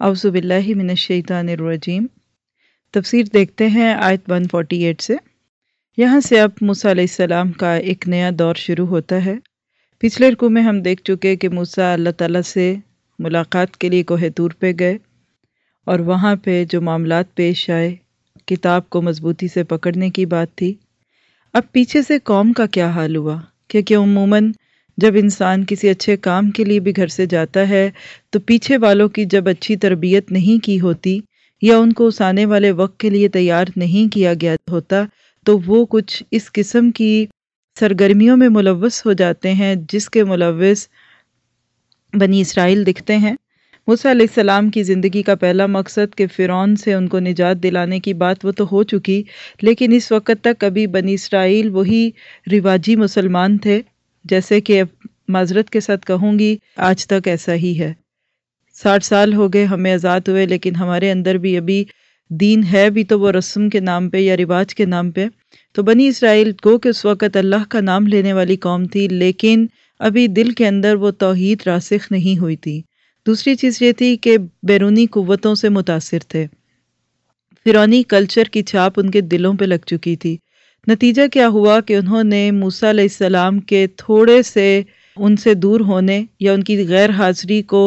اعوذ باللہ من الشیطان الرجیم۔ تفسیر دیکھتے ہیں آیت 148 سے۔ یہاں سے اب موسیٰ علیہ السلام کا ایک نیا دور شروع ہوتا ہے۔ پچھلے رکوع میں ہم دیکھ چکے کہ موسیٰ اللہ تعالیٰ سے ملاقات کے لیے کوہ طور پہ گئے اور وہاں پہ جو معاملات پیش آئے، کتاب کو مضبوطی سے پکڑنے کی بات تھی۔ اب پیچھے سے قوم کا کیا حال ہوا، کیونکہ عموماً جب انسان کسی اچھے کام کے لیے بھی گھر سے جاتا ہے تو پیچھے والوں کی جب اچھی تربیت نہیں کی ہوتی یا ان کو اس آنے والے وقت کے لیے تیار نہیں کیا گیا ہوتا تو وہ کچھ اس قسم کی سرگرمیوں میں ملوث ہو جاتے ہیں جس کے ملوث بنی اسرائیل دکھتے ہیں۔ موسیٰ علیہ السلام کی زندگی کا پہلا مقصد کہ فرعون سے ان کو نجات دلانے کی بات وہ تو ہو چکی، لیکن اس وقت تک ابھی بنی اسرائیل وہی رواجی مسلمان تھے، جیسے کہ معذرت کے ساتھ کہوں گی آج تک ایسا ہی ہے۔ 60 سال ہو گئے ہمیں آزاد ہوئے، لیکن ہمارے اندر بھی ابھی دین ہے بھی تو وہ رسم کے نام پہ یا رواج کے نام پہ۔ تو بنی اسرائیل کو کہ اس وقت اللہ کا نام لینے والی قوم تھی، لیکن ابھی دل کے اندر وہ توحید راسخ نہیں ہوئی تھی۔ دوسری چیز یہ تھی کہ بیرونی قوتوں سے متاثر تھے، فرعونی کلچر کی چھاپ ان کے دلوں پہ لگ چکی تھی۔ نتیجہ کیا ہوا کہ انہوں نے موسیٰ علیہ السلام کے تھوڑے سے ان سے دور ہونے یا ان کی غیر حاضری کو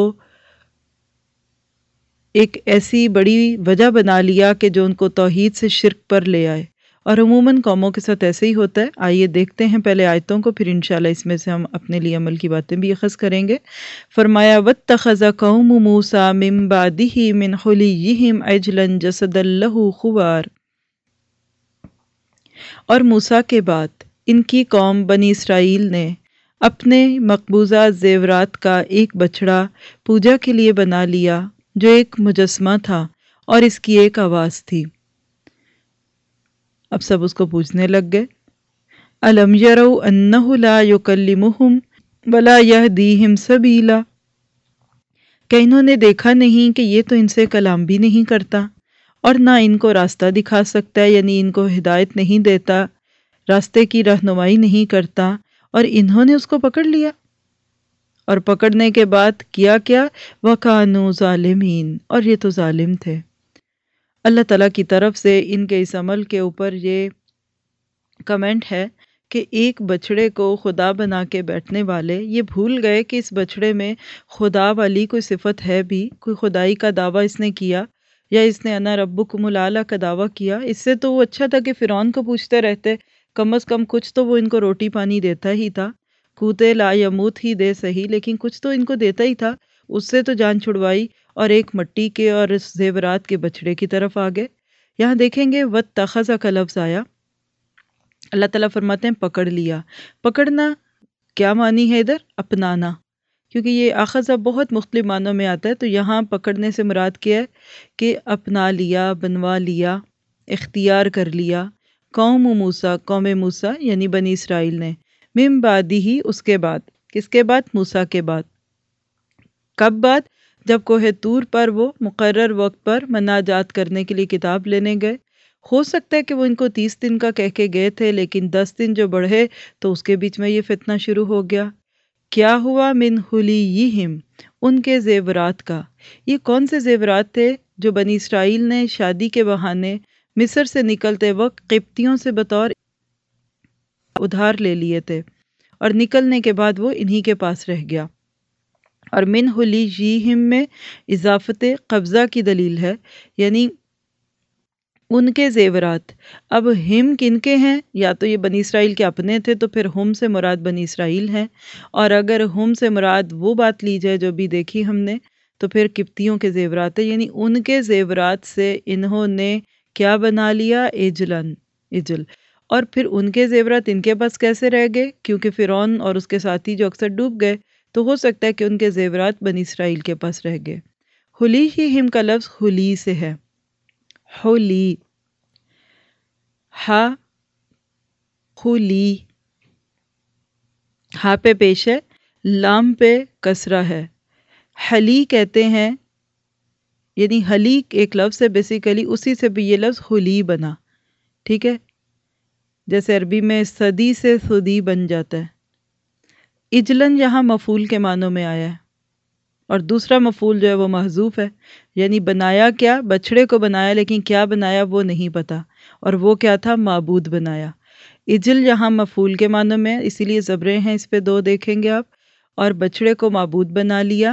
ایک ایسی بڑی وجہ بنا لیا کہ جو ان کو توحید سے شرک پر لے آئے، اور عموماً قوموں کے ساتھ ایسے ہی ہوتا ہے۔ آئیے دیکھتے ہیں پہلے آیتوں کو، پھر انشاءاللہ اس میں سے ہم اپنے لیے عمل کی باتیں بھی اخذ کریں گے۔ فرمایا وَاتَّخَذَ قَوْمُ مُوسَىٰ مِن بَعْدِهِ مِنْ حُلِيِّهِمْ عِجْلًا جَسَدًا لَهُ خُوَارٌ۔ اور موسیٰ کے بعد ان کی قوم بنی اسرائیل نے اپنے مقبوضہ زیورات کا ایک بچڑا پوجا کے لیے بنا لیا جو ایک مجسمہ تھا اور اس کی ایک آواز تھی۔ اب سب اس کو پوجنے لگ گئے۔ أَلَمْ يَرَوْا أَنَّهُ لَا يُكَلِّمُهُمْ وَلَا يَهْدِيهِمْ سَبِيلًا، کہ انہوں نے دیکھا نہیں کہ یہ تو ان سے کلام بھی نہیں کرتا اور نہ ان کو راستہ دکھا سکتا ہے، یعنی ان کو ہدایت نہیں دیتا، راستے کی رہنمائی نہیں کرتا، اور انہوں نے اس کو پکڑ لیا۔ اور پکڑنے کے بعد کیا وَكَانُوا ظَالِمِينَ، اور یہ تو ظالم تھے۔ اللہ تعالیٰ کی طرف سے ان کے اس عمل کے اوپر یہ کمنٹ ہے کہ ایک بچڑے کو خدا بنا کے بیٹھنے والے یہ بھول گئے کہ اس بچڑے میں خدا والی کوئی صفت ہے بھی، کوئی خدائی کا دعویٰ اس نے کیا یا اس نے انا ربکم الاعلیٰ کا دعویٰ کیا۔ اس سے تو وہ اچھا تھا کہ فرعون کو پوچھتے رہتے، کم از کم کچھ تو وہ ان کو روٹی پانی دیتا ہی تھا، کوتے لا یموت ہی دے صحیح، لیکن کچھ تو ان کو دیتا ہی تھا۔ اس سے تو جان چھڑوائی اور ایک مٹی کے اور زیورات کے بچڑے کی طرف آگئے۔ یہاں دیکھیں گے وَاتَّخَذَ کا لفظ آیا، اللہ تعالیٰ فرماتے ہیں پکڑ لیا۔ پکڑنا کیا معنی ہے ادھر؟ اپنانا، کیونکہ یہ اخذہ بہت مختلف معنوں میں آتا ہے، تو یہاں پکڑنے سے مراد کیا ہے کہ اپنا لیا، بنوا لیا، اختیار کر لیا۔ قوم موسیٰ، قوم موسیٰ یعنی بنی اسرائیل نے، من بعدہ اس کے بعد، کس کے بعد؟ موسیٰ کے بعد۔ کب بعد؟ جب کوہ طور پر وہ مقرر وقت پر مناجات کرنے کے لیے کتاب لینے گئے۔ ہو سکتا ہے کہ وہ ان کو 30 دن کا کہہ کے گئے تھے، لیکن 10 دن جو بڑھے تو اس کے بیچ میں یہ فتنہ شروع ہو گیا۔ کیا ہوا؟ من حلیہم، ان کے زیورات کا۔ یہ کون سے زیورات تھے؟ جو بنی اسرائیل نے شادی کے بہانے مصر سے نکلتے وقت قبطیوں سے بطور ادھار لے لیے تھے، اور نکلنے کے بعد وہ انہی کے پاس رہ گیا۔ اور من حلیہم میں اضافت قبضہ کی دلیل ہے، یعنی ان کے زیورات۔ اب ہم کن کے ہیں؟ یا تو یہ بنی اسرائیل کے اپنے تھے تو پھر ہم سے مراد بنی اسرائیل ہیں، اور اگر ہم سے مراد وہ بات لی جائے جو بھی دیکھی ہم نے تو پھر قبطیوں کے زیورات ہیں، یعنی ان کے زیورات سے انہوں نے کیا بنا لیا؟ اجل۔ اور پھر ان کے زیورات ان کے پاس کیسے رہ گئے؟ کیونکہ فرعون اور اس کے ساتھی جو اکثر ڈوب گئے، تو ہو سکتا ہے کہ ان کے زیورات بنی اسرائیل کے پاس رہ گئے۔ حلیہم کا لفظ حلی سے ہے، حلی، ہا خلی، ہا پہ پیش ہے، لام پہ کسرہ ہے۔ حلی کہتے ہیں، یعنی حلی ایک لفظ ہے بیسیکلی، اسی سے بھی یہ لفظ حلی بنا، ٹھیک ہے؟ جیسے عربی میں صدی سے صدی بن جاتا ہے۔ اجلن یہاں مفعول کے معنوں میں آیا ہے، اور دوسرا مفعول جو ہے وہ محذوف ہے، یعنی بنایا کیا، بچڑے کو بنایا، لیکن کیا بنایا وہ نہیں پتا، اور وہ کیا تھا، معبود بنایا۔ اجل یہاں مفعول کے معنوں میں ہے، اسی لیے زبریں ہیں اس پہ دو دیکھیں گے آپ، اور بچڑے کو معبود بنا لیا۔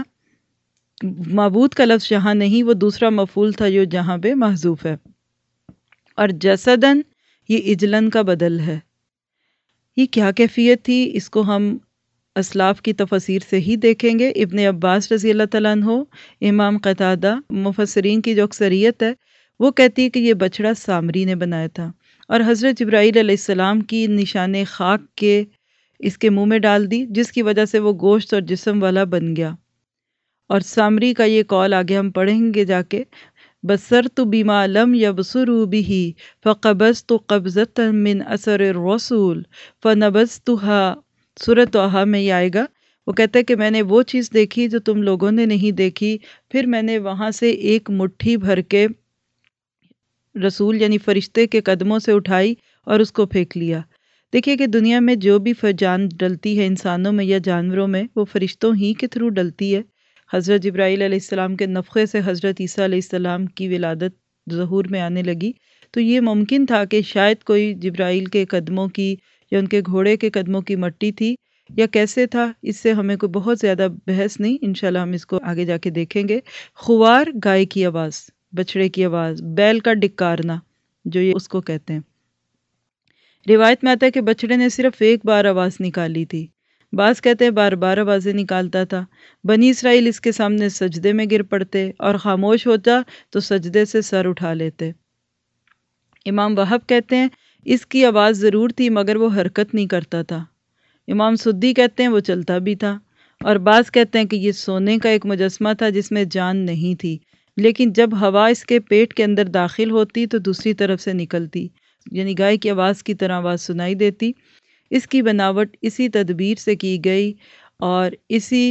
معبود کا لفظ یہاں نہیں، وہ دوسرا مفعول تھا جو جہاں پہ محذوف ہے۔ اور جسدن یہ اجلن کا بدل ہے۔ یہ کیا کیفیت تھی، اس کو ہم اسلاف کی تفاسیر سے ہی دیکھیں گے۔ ابن عباس رضی اللہ تعالیٰ عنہ، امام قتادہ، مفسرین کی جو اکثریت ہے وہ کہتی ہے کہ یہ بچڑا سامری نے بنایا تھا، اور حضرت جبرائیل علیہ السلام کی نشان خاک کے اس کے منہ میں ڈال دی، جس کی وجہ سے وہ گوشت اور جسم والا بن گیا۔ اور سامری کا یہ قول آگے ہم پڑھیں گے جا کے، بصرت بما لم یبصروا به فقبضت قبضة من اثر الرسول فنبذتها، سورۃ طٰہٰ میں یہ آئے گا، وہ کہتا ہے کہ میں نے وہ چیز دیکھی جو تم لوگوں نے نہیں دیکھی، پھر میں نے وہاں سے ایک مٹھی بھر کے رسول یعنی فرشتے کے قدموں سے اٹھائی اور اس کو پھینک لیا۔ دیکھیے کہ دنیا میں جو بھی جان ڈلتی ہے انسانوں میں یا جانوروں میں، وہ فرشتوں ہی کے تھرو ڈلتی ہے۔ حضرت جبرائیل علیہ السلام کے نفخے سے حضرت عیسیٰ علیہ السلام کی ولادت ظہور میں آنے لگی، تو یہ ممکن تھا کہ شاید کوئی جبرائیل کے قدموں کی یا ان کے گھوڑے کے قدموں کی مٹی تھی، یا کیسے تھا، اس سے ہمیں کوئی بہت زیادہ بحث نہیں، انشاءاللہ ہم اس کو آگے جا کے دیکھیں گے۔ خوار گائے کی آواز، بچڑے کی آواز، بیل کا ڈکارنا جو یہ اس کو کہتے ہیں۔ روایت میں آتا ہے کہ بچڑے نے صرف ایک بار آواز نکالی تھی، بعض کہتے ہیں بار بار آوازیں نکالتا تھا۔ بنی اسرائیل اس کے سامنے سجدے میں گر پڑتے، اور خاموش ہوتا تو سجدے سے سر اٹھا لیتے۔ امام وہب کہتے ہیں اس کی آواز ضرور تھی مگر وہ حرکت نہیں کرتا تھا۔ امام سدی کہتے ہیں وہ چلتا بھی تھا، اور بعض کہتے ہیں کہ یہ سونے کا ایک مجسمہ تھا جس میں جان نہیں تھی، لیکن جب ہوا اس کے پیٹ کے اندر داخل ہوتی تو دوسری طرف سے نکلتی، یعنی گائے کی آواز کی طرح آواز سنائی دیتی۔ اس کی بناوٹ اسی تدبیر سے کی گئی اور اسی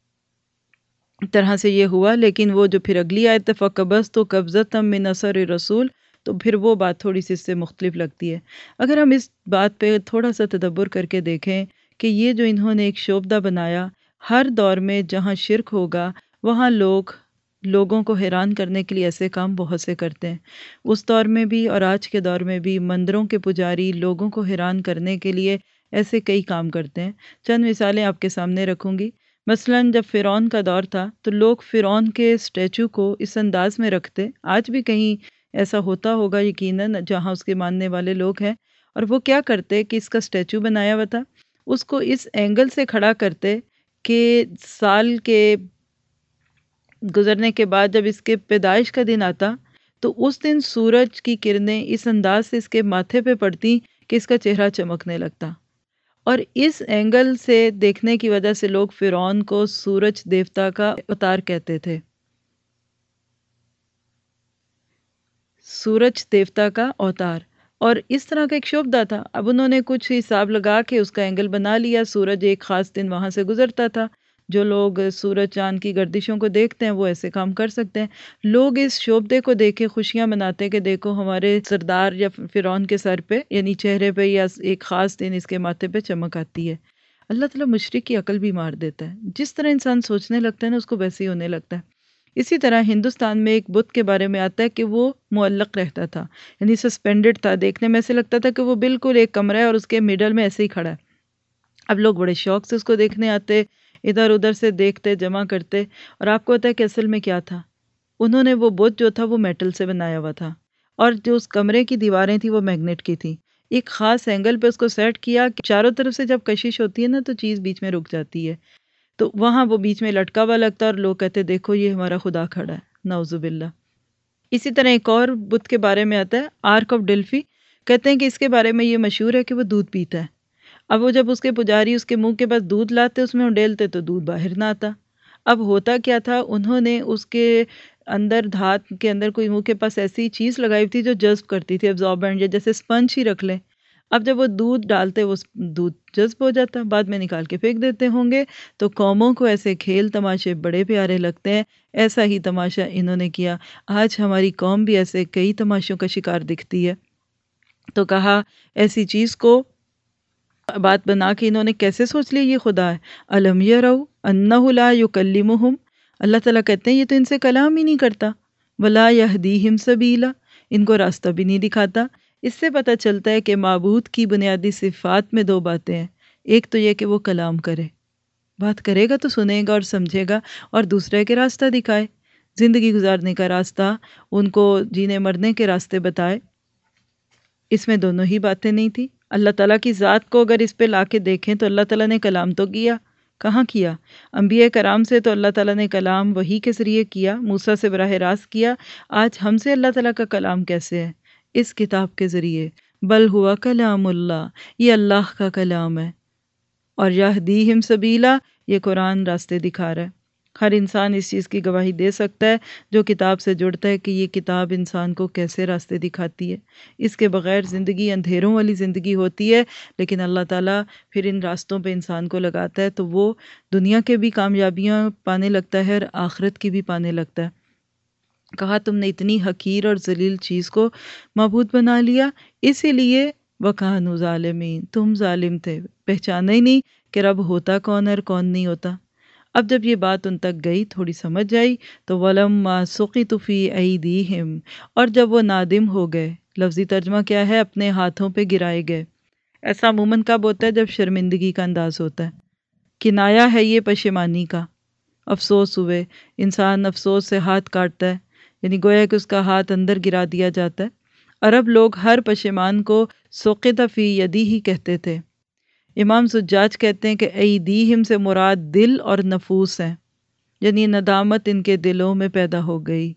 طرح سے یہ ہوا، لیکن وہ جو پھر اگلی آیت فَقَبَضْتُ قَبْضَةً مِّنْ أَثَرِ الرَّسُولِ، تو پھر وہ بات تھوڑی سی اس سے مختلف لگتی ہے۔ اگر ہم اس بات پہ تھوڑا سا تدبر کر کے دیکھیں کہ یہ جو انہوں نے ایک شعبدہ بنایا، ہر دور میں جہاں شرک ہوگا وہاں لوگوں کو حیران کرنے کے لیے ایسے کام بہت سے کرتے ہیں۔ اس دور میں بھی اور آج کے دور میں بھی مندروں کے پجاری لوگوں کو حیران کرنے کے لیے ایسے کئی کام کرتے ہیں۔ چند مثالیں آپ کے سامنے رکھوں گی۔ مثلاً جب فرعون کا دور تھا تو لوگ فرعون کے اسٹیچو کو اس انداز میں رکھتے، آج بھی کہیں ایسا ہوتا ہوگا یقیناً جہاں اس کے ماننے والے لوگ ہیں، اور وہ کیا کرتے کہ اس کا اسٹیچو بنایا ہوا تھا، اس کو اس اینگل سے کھڑا کرتے کہ سال کے گزرنے کے بعد جب اس کے پیدائش کا دن آتا تو اس دن سورج کی کرنیں اس انداز سے اس کے ماتھے پہ پڑتی کہ اس کا چہرہ چمکنے لگتا، اور اس اینگل سے دیکھنے کی وجہ سے لوگ فرعون کو سورج دیوتا کا اوتار کہتے تھے، سورج دیوتا کا اوتار، اور اس طرح کا ایک شعبدہ تھا۔ اب انہوں نے کچھ حساب لگا کے اس کا اینگل بنا لیا، سورج ایک خاص دن وہاں سے گزرتا تھا، جو لوگ سورج چاند کی گردشوں کو دیکھتے ہیں وہ ایسے کام کر سکتے ہیں۔ لوگ اس شعبدے کو دیکھ کے خوشیاں مناتے کہ دیکھو ہمارے سردار یا فرعون کے سر پہ یعنی چہرے پہ یا ایک خاص دن اس کے ماتھے پہ چمک آتی ہے۔ اللہ تعالیٰ مشرک کی عقل بھی مار دیتا ہے، جس طرح انسان سوچنے لگتا ہے نا اس کو ویسے ہی ہونے لگتا ہے۔ اسی طرح ہندوستان میں ایک بت کے بارے میں آتا ہے کہ وہ معلق رہتا تھا، یعنی سسپینڈڈ تھا، دیکھنے میں ایسے لگتا تھا کہ وہ بالکل ایک کمرہ ہے اور اس کے میڈل میں ایسے ہی کھڑا ہے۔ اب لوگ بڑے شوق سے اس کو دیکھنے آتے، ادھر ادھر سے دیکھتے، جمع کرتے، اور آپ کو پتہ ہے کہ اصل میں کیا تھا، انہوں نے وہ بت جو تھا وہ میٹل سے بنایا ہوا تھا، اور جو اس کمرے کی دیواریں تھیں وہ میگنیٹ کی تھیں۔ ایک خاص اینگل پہ اس کو سیٹ کیا کہ چاروں طرف سے جب کشش ہوتی ہے نا تو چیز بیچ میں رک جاتی ہے، تو وہاں وہ بیچ میں لٹکا ہوا لگتا ہے اور لوگ کہتے دیکھو یہ ہمارا خدا کھڑا ہے، نعوذ باللہ۔ اسی طرح ایک اور بت کے بارے میں آتا ہے آرک آف ڈیلفی، کہتے ہیں کہ اس کے بارے میں یہ مشہور ہے کہ وہ دودھ پیتا ہے۔ اب وہ جب اس کے پجاری اس کے منہ کے پاس دودھ لاتے اس میں اڈیلتے تو دودھ باہر نہ آتا۔ اب ہوتا کیا تھا، انہوں نے اس کے اندر دھات کے اندر کوئی منہ کے پاس ایسی چیز لگائی تھی جو جذب کرتی تھی، ابزاربنٹ، یا جیسے اسپنج ہی رکھ لیں۔ اب جب وہ دودھ ڈالتے وہ دودھ جذب ہو جاتا، بعد میں نکال کے پھینک دیتے ہوں گے۔ تو قوموں کو ایسے کھیل تماشے بڑے پیارے لگتے ہیں، ایسا ہی تماشا انہوں نے کیا۔ آج ہماری قوم بھی ایسے کئی تماشوں کا شکار دکھتی ہے۔ تو کہا ایسی چیز کو بات بنا کے انہوں نے کیسے سوچ لی یہ خدا ہے۔ الم یروا انہ لا یکلمہم، اللہ تعالیٰ کہتے ہیں یہ تو ان سے کلام ہی نہیں کرتا، ولا یہدیہم سبیلا، ان کو راستہ بھی نہیں دکھاتا۔ اس سے پتہ چلتا ہے کہ معبود کی بنیادی صفات میں دو باتیں ہیں، ایک تو یہ کہ وہ کلام کرے، بات کرے گا تو سنے گا اور سمجھے گا، اور دوسرا ہے کہ راستہ دکھائے، زندگی گزارنے کا راستہ، ان کو جینے مرنے کے راستے بتائے۔ اس میں دونوں ہی باتیں نہیں تھی۔ اللہ تعالیٰ کی ذات کو اگر اس پہ لا کے دیکھیں تو اللہ تعالیٰ نے کلام تو کیا، کہاں کیا؟ انبیاء کرام سے تو اللہ تعالیٰ نے کلام وحی کے ذریعے کیا، موسیٰ سے براہ راست کیا۔ آج ہم سے اللہ تعالیٰ کا کلام کیسے ہے؟ اس کتاب کے ذریعے، بل ہوا کلام اللہ، یہ اللہ کا کلام ہے۔ اور یہدیہم سبیلا، یہ قرآن راستے دکھا رہا ہے۔ ہر انسان اس چیز کی گواہی دے سکتا ہے جو کتاب سے جڑتا ہے کہ یہ کتاب انسان کو کیسے راستے دکھاتی ہے۔ اس کے بغیر زندگی اندھیروں والی زندگی ہوتی ہے، لیکن اللہ تعالیٰ پھر ان راستوں پہ انسان کو لگاتا ہے تو وہ دنیا کے بھی کامیابیاں پانے لگتا ہے اور آخرت کی بھی پانے لگتا ہے۔ کہا تم نے اتنی حقیر اور ذلیل چیز کو معبود بنا لیا، اسی لیے وَكَانُوا ظَالِمِينَ، تم ظالم تھے، پہچانا ہی نہیں کہ رب ہوتا کون ہے اور کون نہیں ہوتا۔ اب جب یہ بات ان تک گئی، تھوڑی سمجھ آئی، تو وَلَمَّا سُقِطُ فِي أَيْدِيهِمْ، اور جب وہ نادم ہو گئے، لفظی ترجمہ کیا ہے؟ اپنے ہاتھوں پہ گرائے گئے۔ ایسا عموماً کب ہوتا ہے؟ جب شرمندگی کا انداز ہوتا ہے، کنایا ہے یہ پشیمانی کا، افسوس ہوئے، انسان افسوس سے ہاتھ کاٹتا ہے، یعنی گویا کہ اس کا ہاتھ اندر گرا دیا جاتا ہے۔ عرب لوگ ہر پشیمان کو سُقِطَ فِی یَدِیہ کہتے تھے۔ امام زجاج کہتے ہیں کہ ایدیہم سے مراد دل اور نفوس ہیں، یعنی ندامت ان کے دلوں میں پیدا ہو گئی۔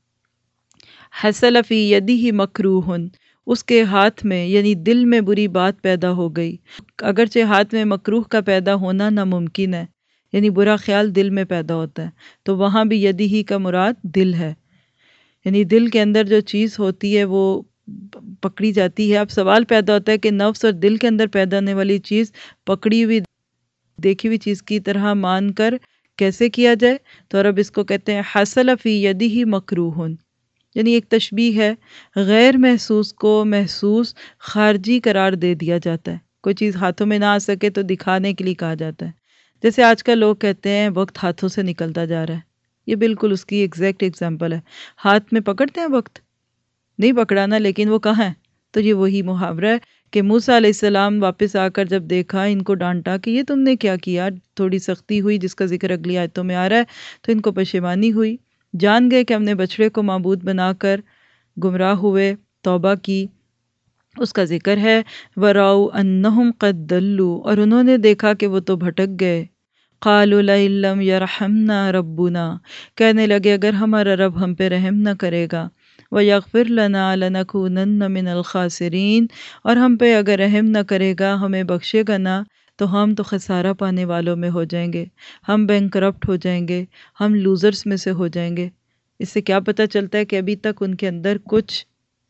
حصل فی یدہ مکروہ، اس کے ہاتھ میں یعنی دل میں بری بات پیدا ہو گئی۔ اگرچہ ہاتھ میں مکروہ کا پیدا ہونا ناممکن ہے، یعنی برا خیال دل میں پیدا ہوتا ہے، تو وہاں بھی یدہ کا مراد دل ہے، یعنی دل کے اندر جو چیز ہوتی ہے وہ پکڑی جاتی ہے۔ اب سوال پیدا ہوتا ہے کہ نفس اور دل کے اندر پیدا ہونے والی چیز پکڑی ہوئی دیکھی ہوئی چیز کی طرح مان کر کیسے کیا جائے؟ تو رب اس کو کہتے ہیں حصل فی یدہ مکروہ، یعنی ایک تشبیہ ہے، غیر محسوس کو محسوس خارجی قرار دے دیا جاتا ہے۔ کوئی چیز ہاتھوں میں نہ آ سکے تو دکھانے کے لیے کہا جاتا ہے۔ جیسے آج کل لوگ کہتے ہیں وقت ہاتھوں سے نکلتا جا رہا ہے، یہ بالکل اس کی ایگزیکٹ ایگزامپل ہے۔ ہاتھ میں پکڑتے ہیں وقت، نہیں پکڑانا، لیکن وہ کہاں ہے؟ تو یہ وہی محاورہ ہے کہ موسیٰ علیہ السلام واپس آ کر جب دیکھا، ان کو ڈانٹا کہ یہ تم نے کیا کیا، تھوڑی سختی ہوئی جس کا ذکر اگلی آیتوں میں آ رہا ہے، تو ان کو پشیمانی ہوئی، جان گئے کہ ہم نے بچڑے کو معبود بنا کر گمراہ ہوئے، توبہ کی۔ اس کا ذکر ہے وَرَأَوْا أَنَّهُمْ قَدْ ضَلُّوا، اور انہوں نے دیکھا کہ وہ تو بھٹک گئے۔ قَالُوا لَئِن لَّمْ يَرْحَمْنَا رَبُّنَا، کہنے لگے اگر ہمارا رب ہم پہ رحم نہ کرے گا، وَيَغْفِرْ لَنَا لَنَكُونَنَّ مِنَ الْخَاسِرِينَ، اور ہم پہ اگر رحم نہ کرے گا، ہمیں بخشے گا نہ، تو ہم تو خسارہ پانے والوں میں ہو جائیں گے، ہم بینکرپٹ ہو جائیں گے، ہم لوزرز میں سے ہو جائیں گے۔ اس سے کیا پتہ چلتا ہے کہ ابھی تک ان کے اندر کچھ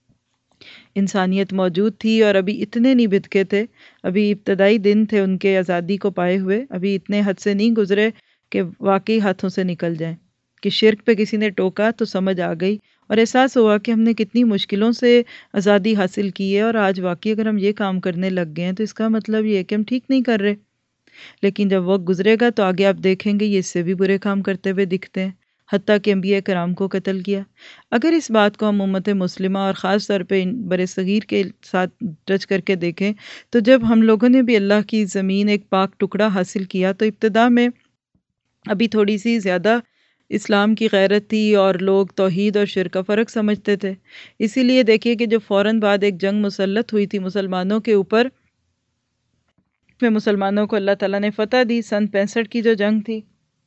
انسانیت موجود تھی، اور ابھی اتنے نہیں بھٹکے تھے، ابھی ابتدائی دن تھے ان کے آزادی کو پائے ہوئے، ابھی اتنے حد سے نہیں گزرے کہ واقعی ہاتھوں سے نکل جائیں، کہ شرک پہ کسی نے ٹوکا تو سمجھ آ گئی اور احساس ہوا کہ ہم نے کتنی مشکلوں سے آزادی حاصل کی ہے، اور آج واقعی اگر ہم یہ کام کرنے لگ گئے ہیں تو اس کا مطلب یہ ہے کہ ہم ٹھیک نہیں کر رہے۔ لیکن جب وقت گزرے گا تو آگے آپ دیکھیں گے یہ اس سے بھی برے کام کرتے ہوئے دکھتے ہیں، حتیٰ کہ انبیاء کرام کو قتل کیا۔ اگر اس بات کو ہم امت مسلمہ اور خاص طور پہ بر صغیر کے ساتھ ٹچ کر کے دیکھیں تو جب ہم لوگوں نے بھی اللہ کی زمین ایک پاک ٹکڑا حاصل کیا تو ابتدا میں ابھی تھوڑی سی زیادہ اسلام کی غیرت تھی اور لوگ توحید اور شرک کا فرق سمجھتے تھے، اسی لیے دیکھیے کہ جو فوراً بعد ایک جنگ مسلط ہوئی تھی مسلمانوں کے اوپر، میں مسلمانوں کو اللہ تعالیٰ نے فتح دی، سن 65 کی جو جنگ تھی۔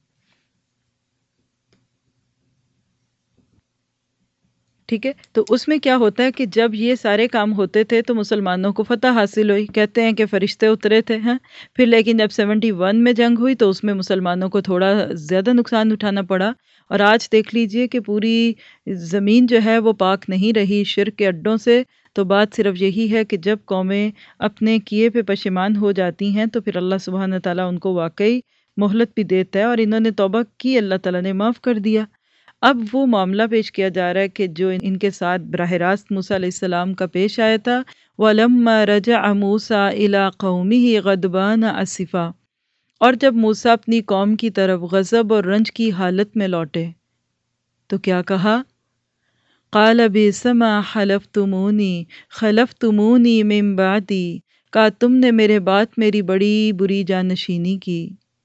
ٹھیک ہے، تو اس میں کیا ہوتا ہے کہ جب یہ سارے کام ہوتے تھے تو مسلمانوں کو فتح حاصل ہوئی، کہتے ہیں کہ فرشتے اترے تھے ہیں پھر، لیکن جب 71 میں جنگ ہوئی تو اس میں مسلمانوں کو تھوڑا زیادہ نقصان اٹھانا پڑا، اور آج دیکھ لیجئے کہ پوری زمین جو ہے وہ پاک نہیں رہی شرک کے اڈوں سے۔ تو بات صرف یہی ہے کہ جب قومیں اپنے کیے پہ پشیمان ہو جاتی ہیں تو پھر اللہ سبحانہ تعالیٰ ان کو واقعی مہلت بھی دیتا ہے، اور انہوں نے توبہ کی، اللہ تعالیٰ نے معاف کر دیا۔ اب وہ معاملہ پیش کیا جا رہا ہے کہ جو ان کے ساتھ براہ راست موسیٰ علیہ السلام کا پیش آیا تھا، وَلَمَّا رَجَعَ مُوسَىٰ إِلَىٰ قَوْمِهِ غَضْبَانَ أَسِفًا، اور جب موسیٰ اپنی قوم کی طرف غضب اور رنج کی حالت میں لوٹے تو کیا کہا؟ قال بئس ما خلفتمونی من بعدی، کہا تم نے میرے بعد میری بڑی بری جانشینی کی۔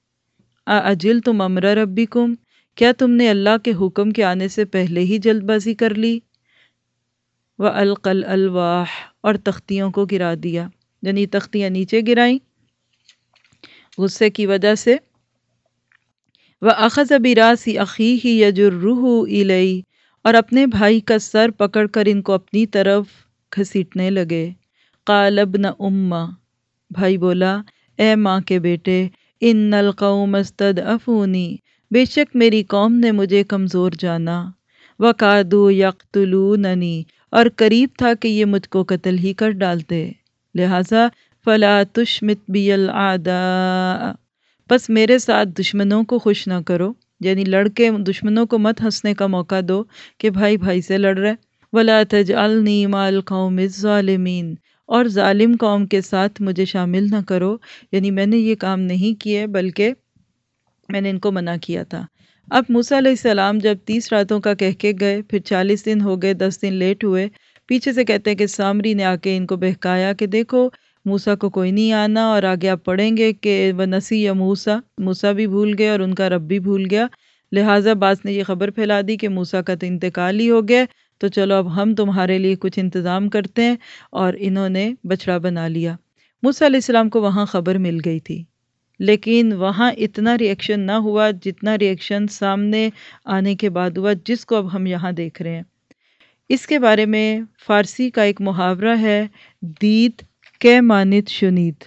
اعجلتم امر ربکم، کیا تم نے اللہ کے حکم کے آنے سے پہلے ہی جلد بازی کر لی؟ وَأَلْقَى الْأَلْوَاحَ، اور تختیوں کو گرا دیا، یعنی تختیاں نیچے گرائیں غصے کی وجہ سے۔ وَأَخَذَ بِرَأْسِ أَخِيهِ يَجُرُّهُ إِلَيْهِ، اور اپنے بھائی کا سر پکڑ کر ان کو اپنی طرف گھسیٹنے لگے۔ قَالَ ابْنَ أُمَّ، بھائی بولا اے ماں کے بیٹے، إِنَّ الْقَوْمَ اسْتَضْعَفُونِي، بے شک میری قوم نے مجھے کمزور جانا۔ وَكَادُوا يَقْتُلُونَنِي، اور قریب تھا کہ یہ مجھ کو قتل ہی کر ڈالتے، لہٰذا فَلَا تُشْمِتْ بِيَ الْأَعْدَاءَ، پس میرے ساتھ دشمنوں کو خوش نہ کرو، یعنی لڑ کے دشمنوں کو مت ہنسنے کا موقع دو کہ بھائی بھائی سے لڑ رہے۔ وَلَا تَجْعَلْنِي مَعَ الْقَوْمِ الظَّالِمِينَ، اور ظالم قوم کے ساتھ مجھے شامل نہ کرو، یعنی میں نے یہ کام نہیں کیے بلکہ میں نے ان کو منع کیا تھا۔ اب موسیٰ علیہ السلام جب 30 راتوں کا کہہ کے گئے، پھر 40 دن ہو گئے، 10 دن لیٹ ہوئے، پیچھے سے کہتے ہیں کہ سامری نے آ کے ان کو بہکایا کہ دیکھو موسیٰ کو کوئی نہیں آنا، اور آگے آپ پڑھیں گے کہ وَنَسِیَ موسیٰ، موسیٰ بھی بھول گئے اور ان کا رب بھی بھول گیا، لہٰذا بعض نے یہ خبر پھیلا دی کہ موسیٰ کا تو انتقال ہی ہو گیا، تو چلو اب ہم تمہارے لیے کچھ انتظام کرتے ہیں، اور انہوں نے بچڑا بنا لیا۔ موسیٰ علیہ السلام کو وہاں خبر مل گئی تھی، لیکن وہاں اتنا ریئیکشن نہ ہوا جتنا ریئیکشن سامنے آنے کے بعد ہوا، جس کو اب ہم یہاں دیکھ رہے ہیں۔ اس کے بارے میں فارسی کا ایک محاورہ ہے، دید کے مانت شنید،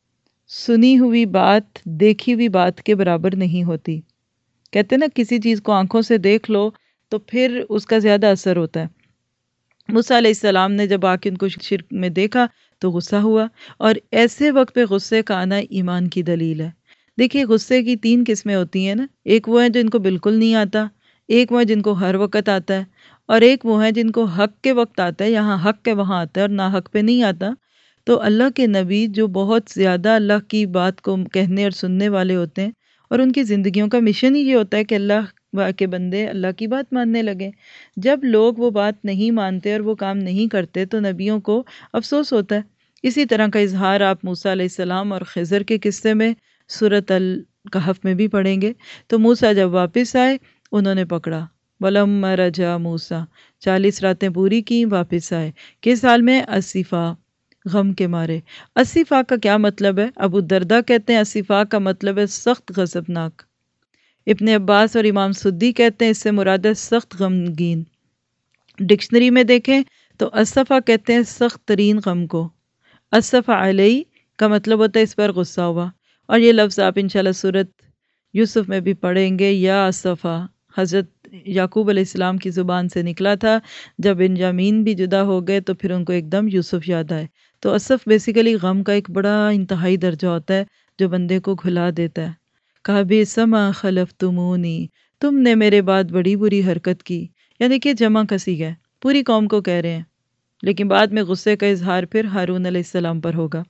سنی ہوئی بات دیکھی ہوئی بات کے برابر نہیں ہوتی۔ کہتے ہیں نا کسی چیز کو آنکھوں سے دیکھ لو تو پھر اس کا زیادہ اثر ہوتا ہے۔ موسیٰ علیہ السلام نے جب آ کے ان کو شرک میں دیکھا تو غصہ ہوا، اور ایسے وقت پہ غصے کا آنا ایمان کی دلیل ہے۔ دیکھیے غصے کی 3 قسمیں ہوتی ہیں نا، ایک وہ ہیں جن کو بالکل نہیں آتا، ایک وہ ہیں جن کو ہر وقت آتا ہے، اور ایک وہ ہیں جن کو حق کے وقت آتا ہے، یہاں حق کے وہاں آتا ہے اور نہ حق پہ نہیں آتا۔ تو اللہ کے نبی جو بہت زیادہ اللہ کی بات کو کہنے اور سننے والے ہوتے ہیں، اور ان کی زندگیوں کا مشن ہی یہ ہوتا ہے کہ اللہ کے بندے اللہ کی بات ماننے لگیں۔ جب لوگ وہ بات نہیں مانتے اور وہ کام نہیں کرتے تو نبیوں کو افسوس ہوتا ہے۔ اسی طرح کا اظہار آپ موسیٰ علیہ السلام اور خضر کے قصے میں سورۃ الکہف میں بھی پڑھیں گے۔ تو موسیٰ جب واپس آئے انہوں نے پکڑا، وَلَمَّا رَجَعَ موسیٰ، 40 راتیں پوری کی، واپس آئے، کس حال میں؟ اسفا، غم کے مارے۔ اسفا کا کیا مطلب ہے؟ ابو الدرداء کہتے ہیں اسفا کا مطلب ہے سخت غضبناک۔ ابن عباس اور امام سدی کہتے ہیں اس سے مراد ہے سخت غمگین۔ ڈکشنری میں دیکھیں تو اسفا کہتے ہیں سخت ترین غم کو۔ اسف علیہ کا مطلب ہوتا ہے اس پر غصہ ہوا، اور یہ لفظ آپ انشاءاللہ سورۃ یوسف میں بھی پڑھیں گے، یا اسفا حضرت یعقوب علیہ السلام کی زبان سے نکلا تھا، جب بنیامین بھی جدا ہو گئے تو پھر ان کو ایک دم یوسف یاد آئے۔ تو اسف بیسیکلی غم کا ایک بڑا انتہائی درجہ ہوتا ہے جو بندے کو گھلا دیتا ہے۔ کہا بئس ما خلفتمونی، تم نے میرے بعد بڑی بری حرکت کی، یعنی کہ جمع کسی گئے، پوری قوم کو کہہ رہے ہیں، لیکن بعد میں غصے کا اظہار پھر ہارون علیہ السلام پر ہوگا۔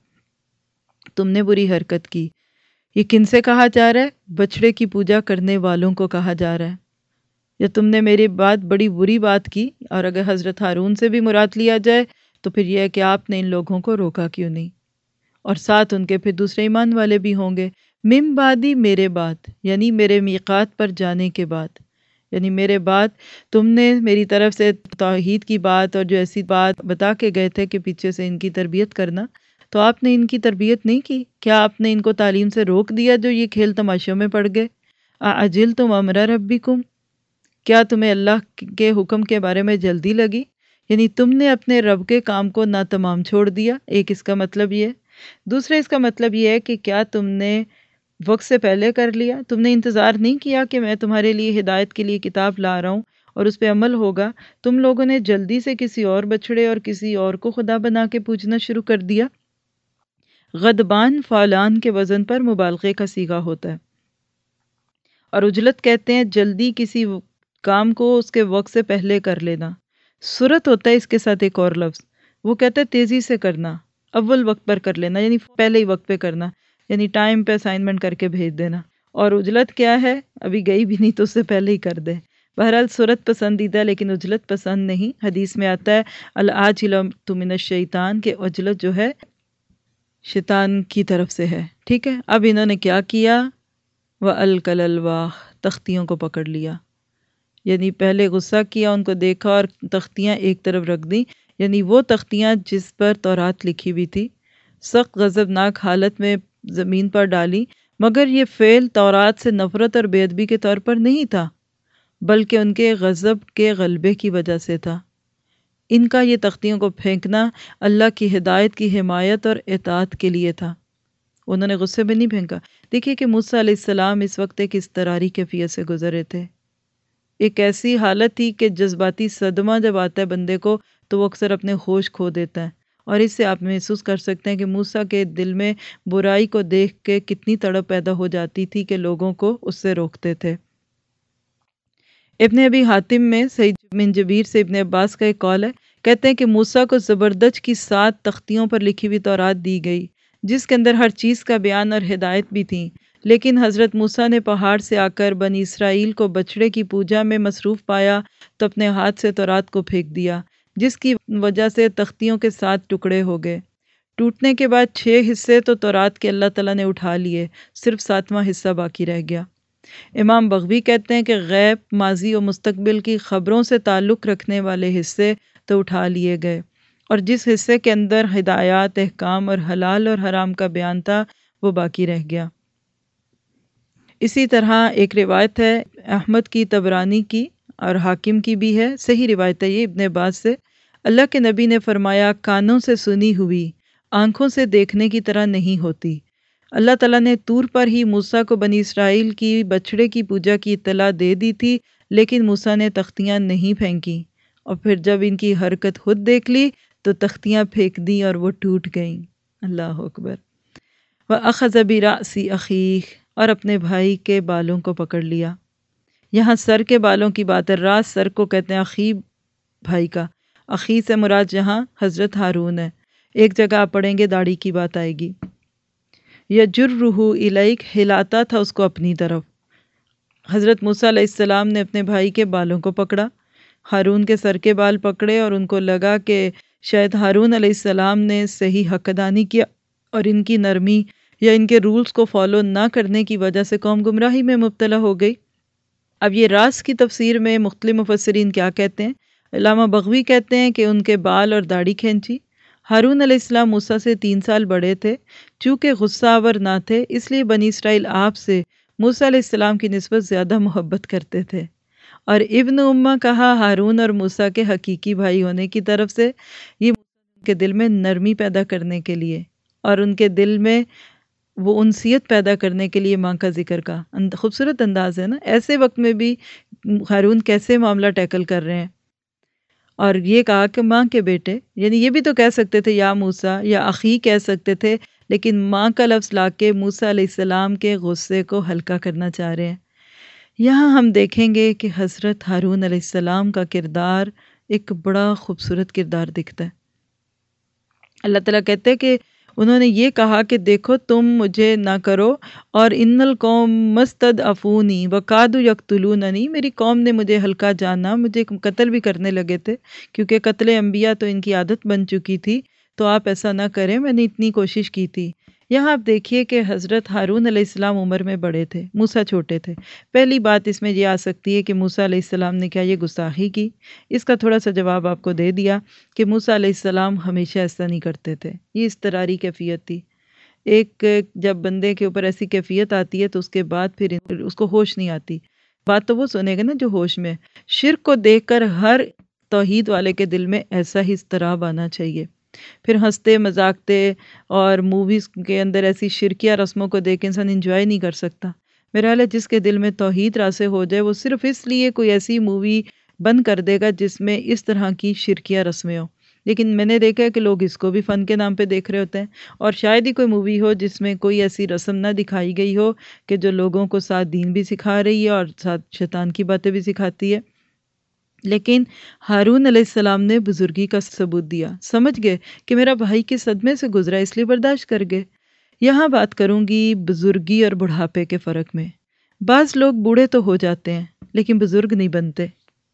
تم نے بری حرکت کی۔ یہ کن سے کہا جا رہا ہے؟ بچڑے کی پوجا کرنے والوں کو کہا جا رہا ہے۔ یا تم نے میرے بعد بڑی بری بات کی، اور اگر حضرت ہارون سے بھی مراد لیا جائے تو پھر یہ ہے کہ آپ نے ان لوگوں کو روکا کیوں نہیں، اور ساتھ ان کے پھر دوسرے ایمان والے بھی ہوں گے۔ من بعدی، میرے بعد، یعنی میرے میقات پر جانے کے بعد، یعنی میرے بعد تم نے میری طرف سے توحید کی بات اور جو ایسی بات بتا کے گئے تھے کہ پیچھے سے ان کی تربیت کرنا، تو آپ نے ان کی تربیت نہیں کی؟ کیا آپ نے ان کو تعلیم سے روک دیا جو یہ کھیل تماشوں میں پڑ گئے؟ اعجلتم امر ربکم، کیا تمہیں اللہ کے حکم کے بارے میں جلدی لگی؟ یعنی تم نے اپنے رب کے کام کو ناتمام چھوڑ دیا، ایک اس کا مطلب یہ ہے۔ دوسرے اس کا مطلب یہ ہے کہ کیا تم نے وقت سے پہلے کر لیا؟ تم نے انتظار نہیں کیا کہ میں تمہارے لیے ہدایت کے لیے کتاب لا رہا ہوں اور اس پہ عمل ہوگا؟ تم لوگوں نے جلدی سے کسی اور بچڑے اور کسی اور کو خدا بنا کے پوجنا شروع کر دیا۔ غضبان فعلان کے وزن پر مبالغے کا صیغہ ہوتا ہے، اور عجلت کہتے ہیں جلدی کسی کام کو اس کے وقت سے پہلے کر لینا۔ سرعت ہوتا ہے اس کے ساتھ ایک اور لفظ، وہ کہتا ہے تیزی سے کرنا، اول وقت پر کر لینا، یعنی پہلے ہی وقت پہ کرنا، یعنی ٹائم پہ اسائنمنٹ کر کے بھیج دینا۔ اور عجلت کیا ہے؟ ابھی گئی بھی نہیں تو اس سے پہلے ہی کر دے۔ بہرحال صورت پسندیدہ لیکن عجلت پسند نہیں۔ حدیث میں آتا ہے العاجلۃ من الشیطان، کہ عجلت جو ہے شیطان کی طرف سے ہے، ٹھیک ہے۔ اب انہوں نے کیا کیا؟ وَأَلْقَى الْأَلْوَاحَ، تختیوں کو پکڑ لیا، یعنی پہلے غصہ کیا، ان کو دیکھا اور تختیاں ایک طرف رکھ دیں، یعنی وہ تختیاں جس پر تورات لکھی ہوئی تھی، سخت غضبناک حالت میں زمین پر ڈالی۔ مگر یہ فعل تورات سے نفرت اور بے ادبی کے طور پر نہیں تھا، بلکہ ان کے غضب کے غلبے کی وجہ سے تھا۔ ان کا یہ تختیوں کو پھینکنا اللہ کی ہدایت کی حمایت اور اطاعت کے لیے تھا، انہوں نے غصے میں نہیں پھینکا۔ دیکھیے کہ موسیٰ علیہ السلام اس وقت ایک اضطراری کیفیت سے گزرے تھے، ایک ایسی حالت تھی کہ جذباتی صدمہ جب آتا ہے بندے کو تو وہ اکثر اپنے ہوش کھو دیتا ہے، اور اس سے آپ محسوس کر سکتے ہیں کہ موسیٰ کے دل میں برائی کو دیکھ کے کتنی تڑپ پیدا ہو جاتی تھی کہ لوگوں کو اس سے روکتے تھے۔ ابن ابی حاتم میں سعید بن جبیر سے ابن عباس کا ایک قول ہے، کہتے ہیں کہ موسیٰ کو زبردست کی 7 تختیوں پر لکھی ہوئی تورات دی گئی، جس کے اندر ہر چیز کا بیان اور ہدایت بھی تھی، لیکن حضرت موسیٰ نے پہاڑ سے آ کر بنی اسرائیل کو بچڑے کی پوجا میں مصروف پایا تو اپنے ہاتھ سے تورات کو پھینک دیا، جس کی وجہ سے تختیوں کے 7 ٹکڑے ہو گئے۔ ٹوٹنے کے بعد 6 حصے تو تورات کے اللہ تعالیٰ نے اٹھا لیے، صرف 7واں حصہ باقی رہ گیا۔ امام بغوی کہتے ہیں کہ غیب، ماضی اور مستقبل کی خبروں سے تعلق رکھنے والے حصے تو اٹھا لیے گئے، اور جس حصے کے اندر ہدایات، احکام اور حلال اور حرام کا بیان تھا وہ باقی رہ گیا۔ اسی طرح ایک روایت ہے احمد کی، طبرانی کی اور حاکم کی بھی ہے، صحیح روایت ہے یہ ابن عباس سے، اللہ کے نبی نے فرمایا کانوں سے سنی ہوئی آنکھوں سے دیکھنے کی طرح نہیں ہوتی۔ اللہ تعالیٰ نے طور پر ہی موسیٰ کو بنی اسرائیل کی بچڑے کی پوجا کی اطلاع دے دی تھی، لیکن موسیٰ نے تختیاں نہیں پھینکیں، اور پھر جب ان کی حرکت خود دیکھ لی تو تختیاں پھینک دیں اور وہ ٹوٹ گئیں۔ اللہ اکبر۔ وَأَخَذَ بِرَأْسِ أَخِيهِ، اور اپنے بھائی کے بالوں کو پکڑ لیا۔ یہاں سر کے بالوں کی بات ہے، راس سر کو کہتے ہیں، اخی بھائی کا، اخی سے مراد یہاں حضرت ہارون ہے۔ ایک جگہ آپ پڑھیں گے داڑھی کی بات آئے گی۔ یجرہ الیک، ہلاتا تھا اس کو اپنی طرف۔ حضرت موسیٰ علیہ السلام نے اپنے بھائی کے بالوں کو پکڑا، ہارون کے سر کے بال پکڑے، اور ان کو لگا کہ شاید ہارون علیہ السلام نے صحیح حق ادا نہیں کیا، اور ان کی نرمی یا ان کے رولز کو فالو نہ کرنے کی وجہ سے قوم گمراہی میں مبتلا ہو گئی۔ اب یہ راس کی تفسیر میں مختلف مفسرین کیا کہتے ہیں؟ علامہ بغوی کہتے ہیں کہ ان کے بال اور داڑھی کھینچی۔ ہارون علیہ السلام موسیٰ سے 3 سال بڑے تھے، چونکہ غصہ آور نہ تھے اس لیے بنی اسرائیل آپ سے موسیٰ علیہ السلام کی نسبت زیادہ محبت کرتے تھے، اور ابن امہ کہا ہارون اور موسیٰ کے حقیقی بھائی ہونے کی طرف سے، یہ ان کے دل میں نرمی پیدا کرنے کے لیے اور ان کے دل میں وہ انسیت پیدا کرنے کے لیے ماں کا ذکر کا خوبصورت انداز ہے نا۔ ایسے وقت میں بھی ہارون کیسے معاملہ ٹیکل کر رہے ہیں، اور یہ کہا کہ ماں کے بیٹے، یعنی یہ بھی تو کہہ سکتے تھے یا موسیٰ یا اخی کہہ سکتے تھے، لیکن ماں کا لفظ لا کے موسیٰ علیہ السلام کے غصے کو ہلکا کرنا چاہ رہے ہیں۔ یہاں ہم دیکھیں گے کہ حضرت ہارون علیہ السلام کا کردار ایک بڑا خوبصورت کردار دکھتا ہے۔ اللہ تعالیٰ کہتے ہیں کہ انہوں نے یہ کہا کہ دیکھو تم مجھے نہ کرو، اور ان القوم مستضعفونی وکادوا یقتلوننی، میری قوم نے مجھے ہلکا جانا، مجھے قتل بھی کرنے لگے تھے، کیونکہ قتل انبیاء تو ان کی عادت بن چکی تھی، تو آپ ایسا نہ کریں، میں نے اتنی کوشش کی تھی۔ یہاں آپ دیکھیے کہ حضرت ہارون علیہ السلام عمر میں بڑے تھے، موسیٰ چھوٹے تھے۔ پہلی بات اس میں یہ آ سکتی ہے کہ موسیٰ علیہ السلام نے کیا یہ گستاخی کی؟ اس کا تھوڑا سا جواب آپ کو دے دیا کہ موسیٰ علیہ السلام ہمیشہ ایسا نہیں کرتے تھے، یہ اضطراری کیفیت تھی۔ ایک جب بندے کے اوپر ایسی کیفیت آتی ہے تو اس کے بعد پھر اس کو ہوش نہیں آتی۔ بات تو وہ سنے گا نا جو ہوش میں۔ شرک کو دیکھ کر ہر توحید والے کے دل میں ایسا ہی اضطراب آنا چاہیے۔ پھر ہنستے مذاقتے اور موویز کے اندر ایسی شرکیہ رسموں کو دیکھ کے انسان انجوائے نہیں کر سکتا۔ میرا خیال ہے جس کے دل میں توحید راسخ ہو جائے وہ صرف اس لیے کوئی ایسی مووی بند کر دے گا جس میں اس طرح کی شرکیہ رسمیں ہوں، لیکن میں نے دیکھا ہے کہ لوگ اس کو بھی فن کے نام پہ دیکھ رہے ہوتے ہیں، اور شاید ہی کوئی مووی ہو جس میں کوئی ایسی رسم نہ دکھائی گئی ہو کہ جو لوگوں کو ساتھ دین بھی سکھا رہی ہے اور ساتھ شیطان کی باتیں بھی سکھاتی ہے۔ لیکن ہارون علیہ السلام نے بزرگی کا ثبوت دیا، سمجھ گئے کہ میرا بھائی کے صدمے سے گزرا اس لیے برداشت کر گئے۔ یہاں بات کروں گی بزرگی اور بڑھاپے کے فرق میں۔ بعض لوگ بوڑھے تو ہو جاتے ہیں لیکن بزرگ نہیں بنتے۔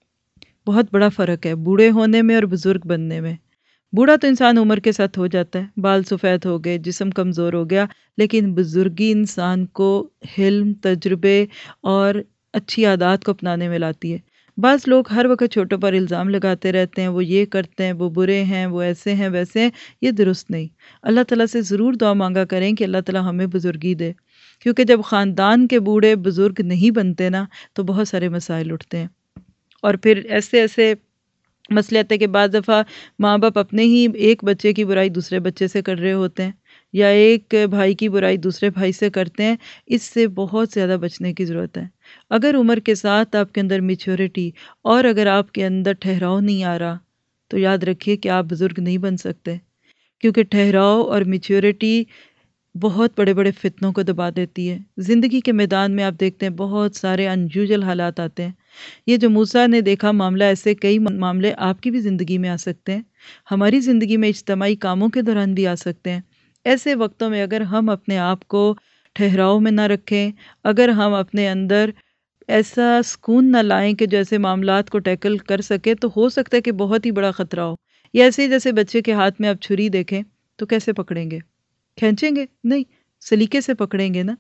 بہت بڑا فرق ہے بوڑھے ہونے میں اور بزرگ بننے میں۔ بوڑھا تو انسان عمر کے ساتھ ہو جاتا ہے، بال سفید ہو گئے، جسم کمزور ہو گیا، لیکن بزرگی انسان کو حلم، تجربے اور اچھی عادات کو اپنانے میں لاتی ہے۔ بعض لوگ ہر وقت چھوٹوں پر الزام لگاتے رہتے ہیں، وہ یہ کرتے ہیں، وہ برے ہیں، وہ ایسے ہیں، ویسے ہیں، یہ درست نہیں۔ اللہ تعالیٰ سے ضرور دعا مانگا کریں کہ اللہ تعالیٰ ہمیں بزرگی دے، کیونکہ جب خاندان کے بوڑھے بزرگ نہیں بنتے نا تو بہت سارے مسائل اٹھتے ہیں، اور پھر ایسے مسئلے آتے ہیں کہ بعض دفعہ ماں باپ اپنے ہی ایک بچے کی برائی دوسرے بچے سے کر رہے ہوتے ہیں، یا ایک بھائی کی برائی دوسرے بھائی سے کرتے ہیں۔ اس سے بہت زیادہ بچنے کی ضرورت ہے۔ اگر عمر کے ساتھ آپ کے اندر میچورٹی اور اگر آپ کے اندر ٹھہراؤ نہیں آ رہا تو یاد رکھیے کہ آپ بزرگ نہیں بن سکتے، کیونکہ ٹھہراؤ اور میچورٹی بہت بڑے بڑے فتنوں کو دبا دیتی ہے۔ زندگی کے میدان میں آپ دیکھتے ہیں بہت سارے انیوژل حالات آتے ہیں۔ یہ جو موسیٰ نے دیکھا معاملہ، ایسے کئی معاملے آپ کی بھی زندگی میں آ سکتے ہیں، ہماری زندگی میں اجتماعی کاموں کے دوران بھی آ سکتے ہیں۔ ایسے وقتوں میں اگر ہم اپنے آپ کو ٹھہراؤ میں نہ رکھیں، اگر ہم اپنے اندر ایسا سکون نہ لائیں کہ جیسے معاملات کو ٹیکل کر سکے، تو ہو سکتا ہے کہ بہت ہی بڑا خطرہ ہو۔ یا ایسے ہی جیسے بچے کے ہاتھ میں آپ چھری دیکھیں تو کیسے پکڑیں گے؟ کھینچیں گے؟ نہیں، سلیقے سے پکڑیں گے نا۔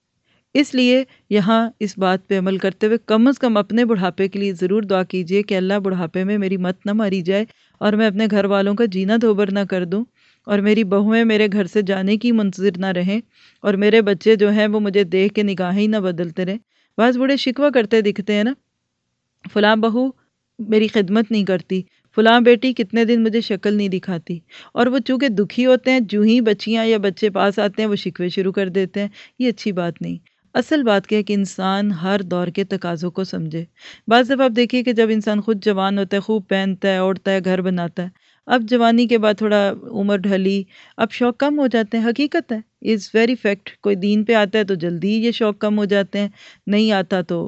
اس لیے یہاں اس بات پہ عمل کرتے ہوئے کم از کم اپنے بڑھاپے کے لیے ضرور دعا کیجئے کہ اللہ بڑھاپے میں میری مت نہ ماری جائے اور میں اپنے گھر والوں کا جینا دوبر نہ کر دوں، اور میری بہویں میرے گھر سے جانے کی منتظر نہ رہیں، اور میرے بچے جو ہیں وہ مجھے دیکھ کے نگاہیں ہی نہ بدلتے رہیں۔ بعض بوڑھے شکوہ کرتے دکھتے ہیں نا، فلاں بہو میری خدمت نہیں کرتی، فلاں بیٹی کتنے دن مجھے شکل نہیں دکھاتی، اور وہ چونکہ دکھی ہوتے ہیں، جو ہی بچیاں یا بچے پاس آتے ہیں وہ شکوے شروع کر دیتے ہیں۔ یہ اچھی بات نہیں۔ اصل بات کیا ہے کہ انسان ہر دور کے تقاضوں کو سمجھے۔ بعض دفعہ آپ دیکھیے کہ جب انسان خود جوان ہوتا ہے، خوب پہنتا ہے، اوڑھتا ہے، گھر بناتا ہے، اب جوانی کے بعد تھوڑا عمر ڈھلی، اب شوق کم ہو جاتے ہیں۔ حقیقت ہے، از ویری فیکٹ۔ کوئی دین پہ آتا ہے تو جلدی یہ شوق کم ہو جاتے ہیں، نہیں آتا تو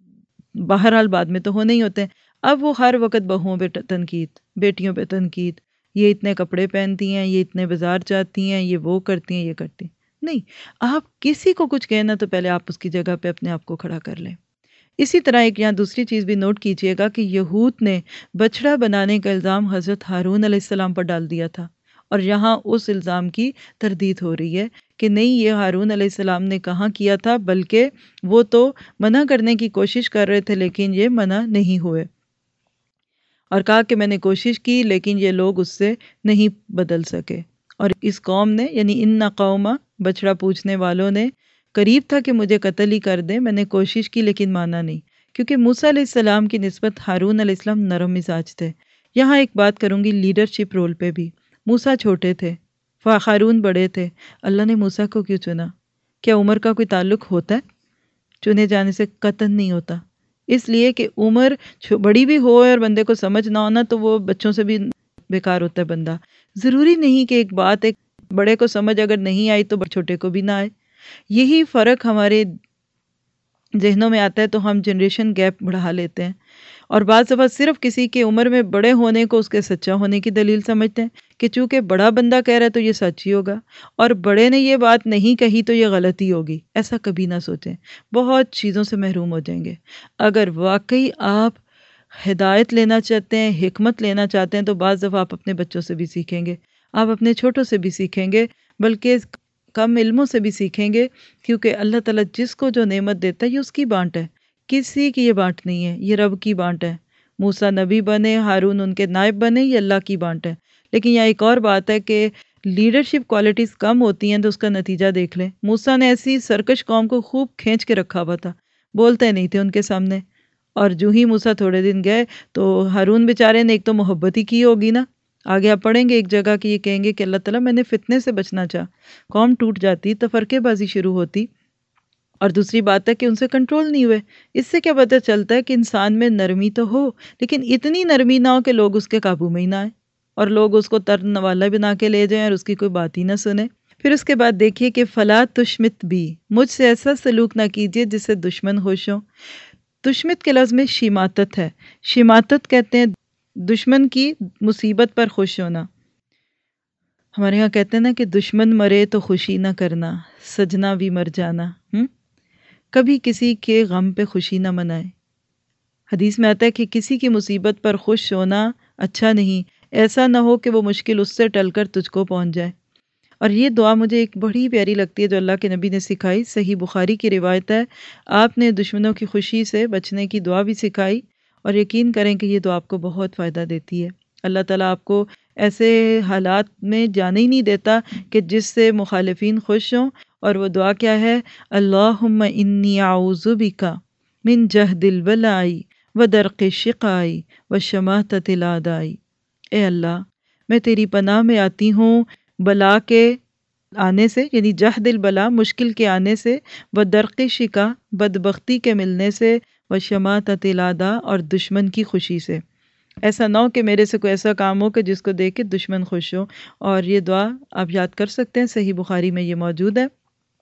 بہرحال بعد میں تو ہونے ہی ہوتے ہیں۔ اب وہ ہر وقت بہوؤں پہ تنقید، بیٹیوں پہ تنقید، یہ اتنے کپڑے پہنتی ہیں، یہ اتنے بازار جاتی ہیں، یہ وہ کرتی ہیں، یہ کرتی ہیں۔ نہیں، آپ کسی کو کچھ کہنا تو پہلے آپ اس کی جگہ پہ اپنے آپ کو کھڑا کر لیں۔ اسی طرح ایک یہاں دوسری چیز بھی نوٹ کیجئے گا کہ یہود نے بچڑا بنانے کا الزام حضرت ہارون علیہ السلام پر ڈال دیا تھا، اور یہاں اس الزام کی تردید ہو رہی ہے کہ نہیں، یہ ہارون علیہ السلام نے کہاں کیا تھا، بلکہ وہ تو منع کرنے کی کوشش کر رہے تھے لیکن یہ منع نہیں ہوئے، اور کہا کہ میں نے کوشش کی لیکن یہ لوگ اس سے نہیں بدل سکے۔ اور اس قوم نے یعنی ان قوما بچڑا پوچھنے والوں نے قریب تھا کہ مجھے قتل ہی کر دیں، میں نے کوشش کی لیکن مانا نہیں، کیونکہ موسیٰ علیہ السلام کی نسبت ہارون علیہ السلام نرم مزاج تھے۔ یہاں ایک بات کروں گی لیڈرشپ رول پہ بھی۔ موسیٰ چھوٹے تھے، ہارون بڑے تھے، اللہ نے موسیٰ کو کیوں چنا؟ کیا عمر کا کوئی تعلق ہوتا ہے؟ چنے جانے سے قطعاً نہیں ہوتا۔ اس لیے کہ عمر بڑی بھی ہو اور بندے کو سمجھ نہ ہونا تو وہ بچوں سے بھی بیکار ہوتا ہے بندہ۔ ضروری نہیں کہ ایک بات ایک بڑے کو سمجھ اگر نہیں آئی تو چھوٹے کو بھی نہ آئے۔ یہی فرق ہمارے ذہنوں میں آتا ہے تو ہم جنریشن گیپ بڑھا لیتے ہیں، اور بعض دفعہ صرف کسی کے عمر میں بڑے ہونے کو اس کے سچا ہونے کی دلیل سمجھتے ہیں کہ چونکہ بڑا بندہ کہہ رہا ہے تو یہ سچ ہی ہوگا، اور بڑے نے یہ بات نہیں کہی تو یہ غلطی ہوگی۔ ایسا کبھی نہ سوچیں، بہت چیزوں سے محروم ہو جائیں گے۔ اگر واقعی آپ ہدایت لینا چاہتے ہیں، حکمت لینا چاہتے ہیں، تو بعض دفعہ آپ اپنے بچوں سے بھی سیکھیں گے، آپ اپنے چھوٹوں سے بھی سیکھیں گے، بلکہ کم علموں سے بھی سیکھیں گے، کیونکہ اللہ تعالیٰ جس کو جو نعمت دیتا ہے یہ اس کی بانٹ ہے، کسی کی یہ بانٹ نہیں ہے، یہ رب کی بانٹ ہے۔ موسیٰ نبی بنے، ہارون ان کے نائب بنے، یہ اللہ کی بانٹ ہے۔ لیکن یہاں ایک اور بات ہے کہ لیڈرشپ کوالٹیز کم ہوتی ہیں تو اس کا نتیجہ دیکھ لیں۔ موسیٰ نے ایسی سرکش قوم کو خوب کھینچ کے رکھا ہوا تھا، بولتے نہیں تھے ان کے سامنے، اور جو ہی موسیٰ تھوڑے دن گئے تو ہارون بیچارے نے ایک تو محبت ہی کی ہوگی نا، آگے آپ پڑھیں گے ایک جگہ کہ یہ کہیں گے کہ اللہ تعالیٰ میں نے فتنے سے بچنا چاہا، قوم ٹوٹ جاتی، تفرقے بازی شروع ہوتی، اور دوسری بات ہے کہ ان سے کنٹرول نہیں ہوئے۔ اس سے کیا پتہ چلتا ہے کہ انسان میں نرمی تو ہو لیکن اتنی نرمی نہ ہو کہ لوگ اس کے قابو میں ہی نہ آئے اور لوگ اس کو ترن والا بنا کے لے جائیں اور اس کی کوئی بات ہی نہ سنیں۔ پھر اس کے بعد دیکھیے کہ فلا تشمت بھی، مجھ سے ایسا سلوک نہ کیجیے جس سے دشمن خوش ہوں۔ تشمت کے لفظ میں شماتت ہے، شماتت کہتے ہیں دشمن کی مصیبت پر خوش ہونا۔ ہمارے یہاں کہتے ہیں نا کہ دشمن مرے تو خوشی نہ کرنا، سجنا بھی مر جانا۔ کبھی کسی کے غم پہ خوشی نہ منائے۔ حدیث میں آتا ہے کہ کسی کی مصیبت پر خوش ہونا اچھا نہیں، ایسا نہ ہو کہ وہ مشکل اس سے ٹل کر تجھ کو پہنچ جائے۔ اور یہ دعا مجھے ایک بڑی پیاری لگتی ہے جو اللہ کے نبی نے سکھائی، صحیح بخاری کی روایت ہے، آپ نے دشمنوں کی خوشی سے بچنے کی دعا بھی سکھائی، اور یقین کریں کہ یہ دعا آپ کو بہت فائدہ دیتی ہے۔ اللہ تعالیٰ آپ کو ایسے حالات میں جانے ہی نہیں دیتا کہ جس سے مخالفین خوش ہوں، اور وہ دعا کیا ہے؟ اللہم انی اعوذ بک من جہد البلاء و درق الشقاء و شماتۃ الاعداء۔ اے اللہ، میں تیری پناہ میں آتی ہوں بلا کے آنے سے، یعنی جہد البلا مشکل کے آنے سے، و درق شکا بدبختی کے ملنے سے، و شماتۃ الاعداء اور دشمن کی خوشی سے۔ ایسا نہ ہو کہ میرے سے کوئی ایسا کام ہو کہ جس کو دیکھ کے دشمن خوش ہو۔ اور یہ دعا آپ یاد کر سکتے ہیں، صحیح بخاری میں یہ موجود ہے۔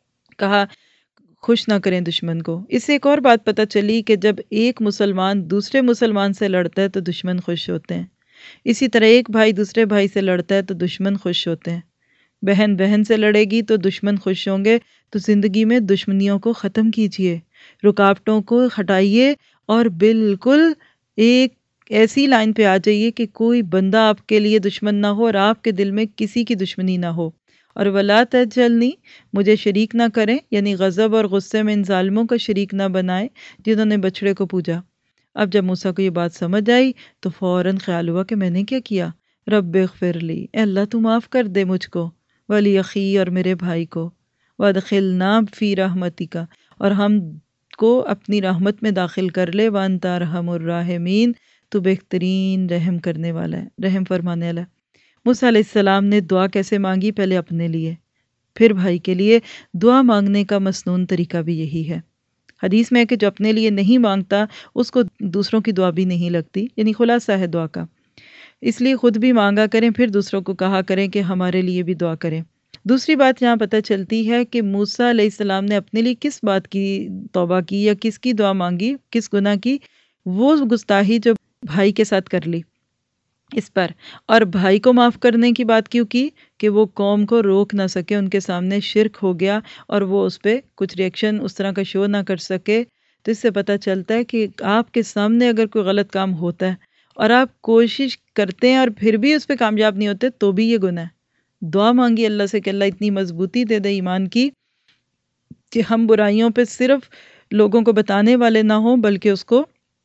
کہا خوش نہ کریں دشمن کو۔ اس سے ایک اور بات پتہ چلی کہ جب ایک مسلمان دوسرے مسلمان سے لڑتا ہے تو دشمن خوش ہوتے ہیں، اسی طرح ایک بھائی دوسرے بھائی سے لڑتا ہے تو دشمن خوش ہوتے ہیں۔ بہن بہن سے لڑے گی تو دشمن خوش ہوں گے۔ تو زندگی میں دشمنیوں کو ختم کیجئے، رکاوٹوں کو ہٹائیے، اور بالکل ایک ایسی لائن پہ آ جائیے کہ کوئی بندہ آپ کے لیے دشمن نہ ہو اور آپ کے دل میں کسی کی دشمنی نہ ہو۔ اور ولا تجعلنی، مجھے شریک نہ کریں، یعنی غضب اور غصے میں ان ظالموں کا شریک نہ بنائے جنہوں نے بچڑے کو پوجا۔ اب جب موسیٰ کو یہ بات سمجھ آئی تو فوراً خیال ہوا کہ میں نے کیا کیا؟ رب اغفر لی، اے اللہ تو معاف کر دے مجھ کو، ولی اخی اور میرے بھائی کو، وادخلنا فی رحمتک اور ہم کو اپنی رحمت میں داخل کر لے، وانت ارحم الراحمین، تو بہترین رحم کرنے والا ہے، رحم فرمانے والا ہے۔ موسیٰ علیہ السلام نے دعا کیسے مانگی؟ پہلے اپنے لیے، پھر بھائی کے لیے۔ دعا مانگنے کا مسنون طریقہ بھی یہی ہے۔ حدیث میں ہے کہ جو اپنے لیے نہیں مانگتا اس کو دوسروں کی دعا بھی نہیں لگتی، یعنی خلاصہ ہے دعا کا۔ اس لیے خود بھی مانگا کریں، پھر دوسروں کو کہا کریں کہ ہمارے لیے بھی دعا کریں۔ دوسری بات یہاں پتہ چلتی ہے کہ موسیٰ علیہ السلام نے اپنے لیے کس بات کی توبہ کی یا کس کی دعا مانگی، کس گناہ کی؟ وہ گستاخی جو بھائی کے ساتھ کر لی اس پر، اور بھائی کو معاف کرنے کی بات کیوں کی؟ کہ وہ قوم کو روک نہ سکے، ان کے سامنے شرک ہو گیا اور وہ اس پہ کچھ ریئیکشن اس طرح کا شو نہ کر سکے۔ تو اس سے پتہ چلتا ہے کہ آپ کے سامنے اگر کوئی غلط کام ہوتا ہے اور آپ کوشش کرتے ہیں اور پھر بھی اس پہ کامیاب نہیں ہوتے تو بھی یہ گناہ ہے۔ دعا مانگی اللہ سے کہ اللہ اتنی مضبوطی دے دے ایمان کی کہ ہم برائیوں پہ صرف لوگوں کو بتانے والے نہ ہوں بلکہ اس کو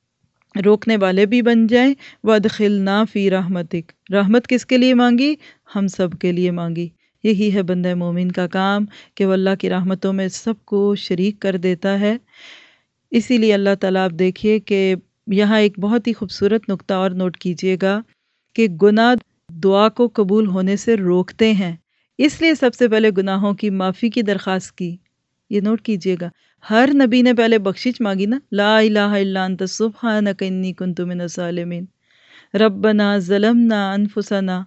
روکنے والے بھی بن جائیں۔ وَأَدْخِلْنَا فِي رَحْمَتِكَ، رحمت کس کے لیے مانگی؟ ہم سب کے لیے مانگی۔ یہی ہے بندہ مومن کا کام کہ وہ اللہ کی رحمتوں میں سب کو شریک کر دیتا ہے۔ اسی لیے اللہ تعالیٰ، آپ دیکھیے کہ یہاں ایک بہت ہی خوبصورت نقطہ اور نوٹ کیجئے گا کہ گناہ دعا کو قبول ہونے سے روکتے ہیں، اس لیے سب سے پہلے گناہوں کی معافی کی درخواست کی۔ یہ نوٹ کیجئے گا، ہر نبی نے پہلے بخشش مانگی نا، لا الہ الا انت سبحانک انی کنت من الظالمین، ربنا ظلمنا انفسنا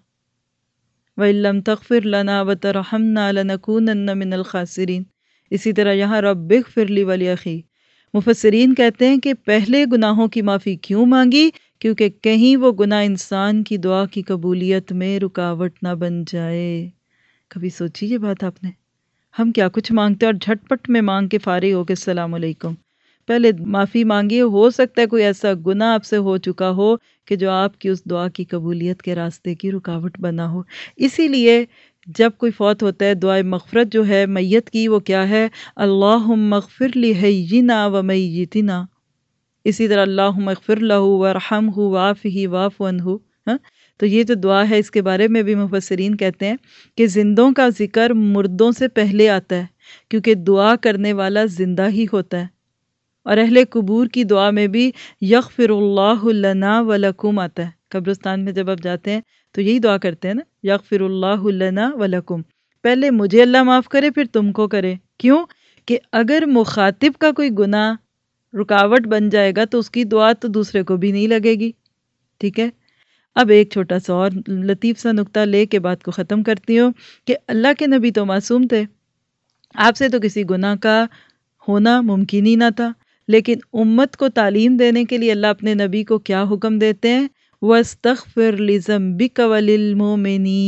وَإِن لَّمْ تَغْفِرْ لَنَا وَتَرْحَمْنَا لَنَكُونَنَّ مِنَ الْخَاسِرِينَ۔ اسی طرح یہاں رب اغفر لی وَلِأَخِی۔ مفسرین کہتے ہیں کہ پہلے گناہوں کی معافی کیوں مانگی؟ کیونکہ کہیں وہ گناہ انسان کی دعا کی قبولیت میں رکاوٹ نہ بن جائے۔ کبھی سوچی یہ بات آپ نے؟ ہم کیا کچھ مانگتے ہیں اور جھٹ پٹ میں مانگ کے فارغ ہو کے السلام علیکم۔ پہلے معافی مانگیے، ہو سکتا ہے کوئی ایسا گناہ آپ سے ہو چکا ہو کہ جو آپ کی اس دعا کی قبولیت کے راستے کی رکاوٹ بنا ہو۔ اسی لیے جب کوئی فوت ہوتا ہے، دعائے مغفرت جو ہے میت کی وہ کیا ہے؟ اللہم اغفر لحینا و میتنا۔ اسی طرح اللہم اغفر لہ وارحمہ وعافہ واعف عنہ۔ تو یہ جو دعا ہے اس کے بارے میں بھی مفسرین کہتے ہیں کہ زندوں کا ذکر مردوں سے پہلے آتا ہے، کیونکہ دعا کرنے والا زندہ ہی ہوتا ہے۔ اور اہل قبور کی دعا میں بھی یغفر اللہ لنا ولکم آتا ہے۔ قبرستان میں جب آپ جاتے ہیں تو یہی دعا کرتے ہیں نا، یغفر اللہ لنا ولکم، پہلے مجھے اللہ معاف کرے پھر تم کو کرے۔ کیوں؟ کہ اگر مخاطب کا کوئی گناہ رکاوٹ بن جائے گا تو اس کی دعا تو دوسرے کو بھی نہیں لگے گی۔ ٹھیک ہے، اب ایک چھوٹا سا اور لطیف سا نقطہ لے کے بات کو ختم کرتی ہوں کہ اللہ کے نبی تو معصوم تھے، آپ سے تو کسی گناہ کا ہونا ممکن ہی نہ تھا، لیکن امت کو تعلیم دینے کے لیے اللہ اپنے نبی کو کیا حکم دیتے ہیں؟ وَاسْتَغْفِرْ لِذَنبِكَ وَلِلْمُؤْمِنِينَ،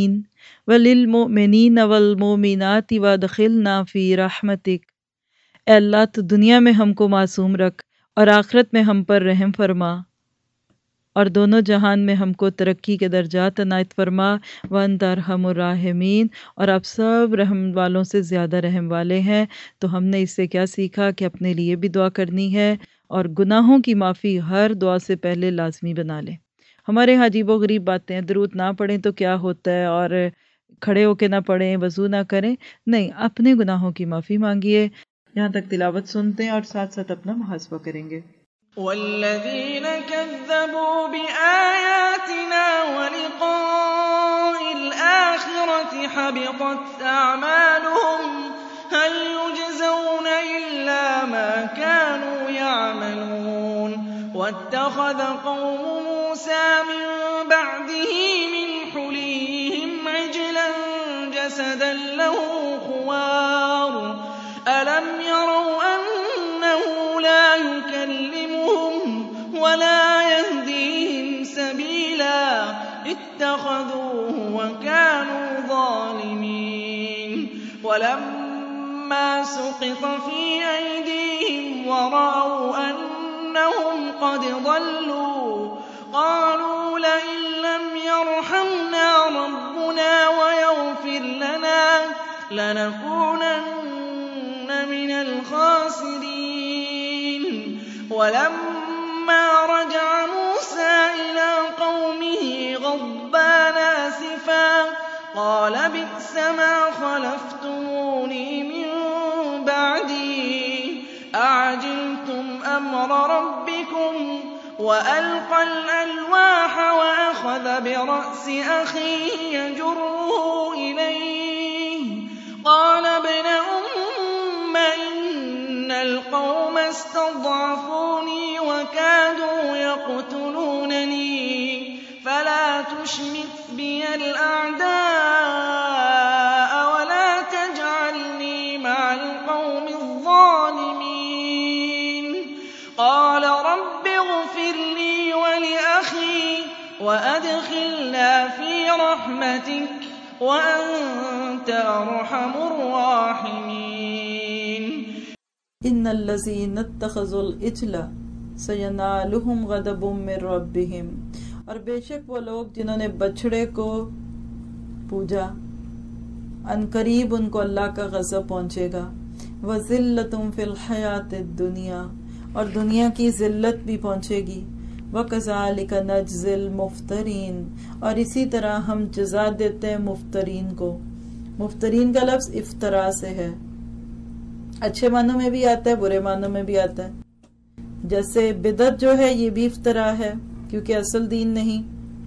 وَلِلْمُؤْمِنِينَ وَالْمُؤْمِنَاتِ وَادْخِلْنَا فِي رَحْمَتِكَ، اے اللہ تو دنیا میں ہم کو معصوم رکھ اور آخرت میں ہم پر رحم فرما، اور دونوں جہان میں ہم کو ترقی کے درجات عنایت فرما۔ وَأَنْتَ أَرْحَمُ الرَّاحِمِينَ، اور آپ سب رحم والوں سے زیادہ رحم والے ہیں۔ تو ہم نے اس سے کیا سیکھا کہ اپنے لیے بھی دعا کرنی ہے، اور گناہوں کی معافی ہر دعا سے پہلے لازمی بنا لیں۔ ہمارے یہاں عجیب و غریب باتیں ہیں، درود نہ پڑھیں تو کیا ہوتا ہے، اور کھڑے ہو کے نہ پڑھیں، وضو نہ کریں، نہیں، اپنے گناہوں کی معافی مانگیے۔ یہاں تک تلاوت سنتے ہیں اور ساتھ ساتھ اپنا محاسبہ کریں گے۔ والذین کذبوا بآیاتنا ولقاء الآخرة حبطت اعمالهم هل يجزون الا ما كانوا يعملون واتخذ قوم موسى من بعده من حليهم عجلا جسدا له خوار ألم يروا أنه لا يكلمهم ولا يهديهم سبيلا اتخذوه وكانوا ظالمين ولما سقط في أيديهم ورأوا أنهم قد ضلوا قالوا لئن لم يرحمنا ربنا ويغفر لنا لنكونن من الخاسرين ولما رجع موسى إلى قومه غضبان آسفا قال بئس ما خلفتموني من بعدي أعجلتم أمر ربكم وألقى الألواح وأخذ برأس أخيه يجره إليه قال ابن أم إن القوم استضعفوني وكادوا يقتلونني فلا تشمت بي الأعداء ولا تجعلني مع القوم الظالمين قال رب اغفر لي ولأخي وأدخلنا في رحمتك وأنت أرحم الراحمين ان الذین اتخذوا العجل سینالهم غضب من ربهم، اور بے شک وہ لوگ جنہوں نے بچڑے کو پوجا عنقریب ان کو اللہ کا غضب پہنچے گا۔ وذلۃ فی الحیات الدنیا، اور دنیا کی ذلت بھی پہنچے گی۔ وکذالک نجزی المفترین، اور اسی طرح ہم جزا دیتے ہیں مفترین کو۔ مفترین کا لفظ افترا سے ہے، اچھے معنوں میں بھی آتا ہے، برے معنوں میں بھی آتا ہے۔ جیسے بدعت جو ہے یہ بھی افترا ہے کیونکہ اصل دین نہیں۔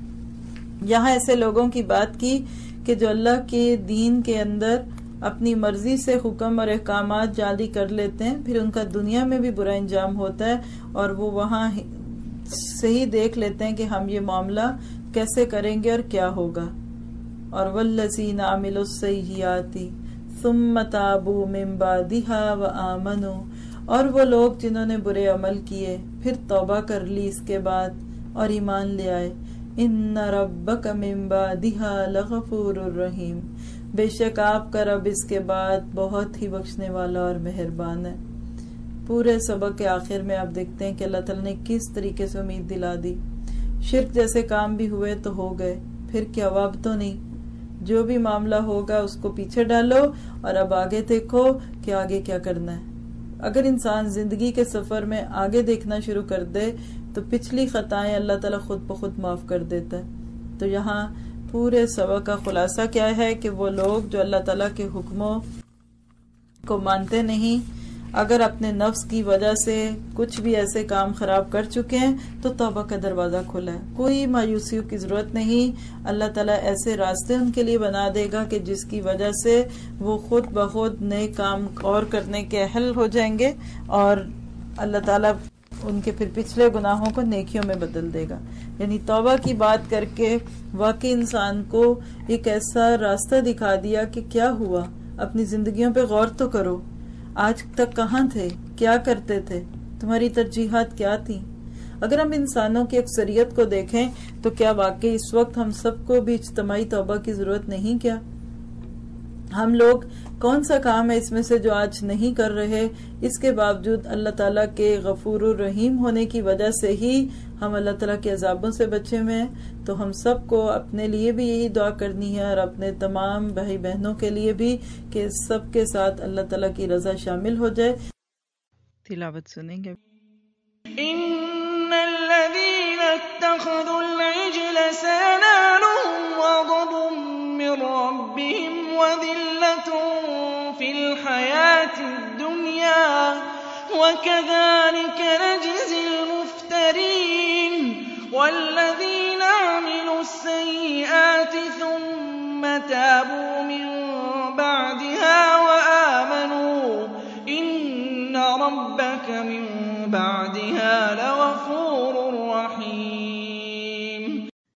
یہاں ایسے لوگوں کی بات کی کہ جو اللہ کے دین کے اندر اپنی مرضی سے حکم اور احکامات جاری کر لیتے ہیں، پھر ان کا دنیا میں بھی برا انجام ہوتا ہے، اور وہ وہاں صحیح دیکھ لیتے ہیں کہ ہم یہ معاملہ کیسے کریں گے اور کیا ہوگا۔ اور والذین عملوا السیئات ثم تابوا من بعدها وآمنوا، اور وہ لوگ جنہوں نے برے عمل کیے پھر توبہ کر لی اس کے بعد اور ایمان لے آئے۔ ان ربک من بعدها لغفور الرحیم، بے شک آپ کا رب اس کے بعد بہت ہی بخشنے والا اور مہربان ہے۔ پورے سبق کے آخر میں آپ دیکھتے ہیں کہ اللہ تعالیٰ نے کس طریقے سے امید دلا دی۔ شرک جیسے کام بھی ہوئے تو ہو گئے، پھر کیا اب تو نہیں، جو بھی معاملہ ہوگا اس کو پیچھے ڈالو اور اب آگے دیکھو کہ آگے کیا کرنا ہے۔ اگر انسان زندگی کے سفر میں آگے دیکھنا شروع کر دے تو پچھلی خطائیں اللہ تعالیٰ خود بخود معاف کر دیتا ہے۔ تو یہاں پورے سبق کا خلاصہ کیا ہے کہ وہ لوگ جو اللہ تعالیٰ کے حکموں کو مانتے نہیں، اگر اپنے نفس کی وجہ سے کچھ بھی ایسے کام خراب کر چکے ہیں تو توبہ کا دروازہ کھلا ہے، کوئی مایوسیوں کی ضرورت نہیں۔ اللہ تعالیٰ ایسے راستے ان کے لیے بنا دے گا کہ جس کی وجہ سے وہ خود بخود نئے کام اور کرنے کے اہل ہو جائیں گے، اور اللہ تعالیٰ ان کے پھر پچھلے گناہوں کو نیکیوں میں بدل دے گا۔ یعنی توبہ کی بات کر کے واقعی انسان کو ایک ایسا راستہ دکھا دیا کہ کیا ہوا، اپنی زندگیوں پہ غور تو کرو، آج تک کہاں تھے، کیا کرتے تھے، تمہاری ترجیحات کیا تھیں۔ اگر ہم انسانوں کی اکثریت کو دیکھیں تو کیا واقعی اس وقت ہم سب کو بھی اجتماعی توبہ کی ضرورت نہیں؟ کیا ہم لوگ کون سا کام ہے اس میں سے جو آج نہیں کر رہے؟ اس کے باوجود اللہ تعالیٰ کے غفور الرحیم ہونے کی وجہ سے ہی ہم اللہ تعالیٰ کے عذابوں سے بچے ہوئے ہیں۔ تو ہم سب کو اپنے لیے بھی یہی دعا کرنی ہے اور اپنے تمام بھائی بہنوں کے لیے بھی کہ سب کے ساتھ اللہ تعالیٰ کی رضا شامل ہو جائے۔ تلاوت سنیں گے۔ ان الذين اتخذوا العجل سينالهم غضب من ربهم وذلة في الحياة الدنيا وكذلك نجزي المفترين والذين عملوا السيئات ثم تابوا من بعدها وآمنوا إن ربك